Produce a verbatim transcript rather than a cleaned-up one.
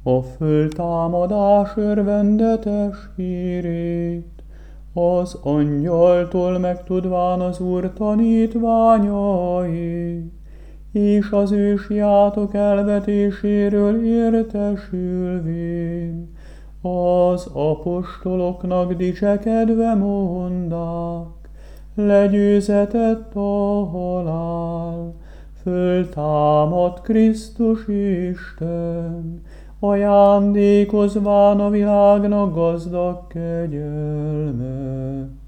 a föltámadás örvendetes hírét, az angyaltól megtudván az Úr tanítványai, és az ősjátok elvetéséről értesülvén, az apostoloknak dicsekedve mondák, legyőzetett a halál, föltámadt Krisztus Isten, ajándékozván a világnak gazdag kegyelmet.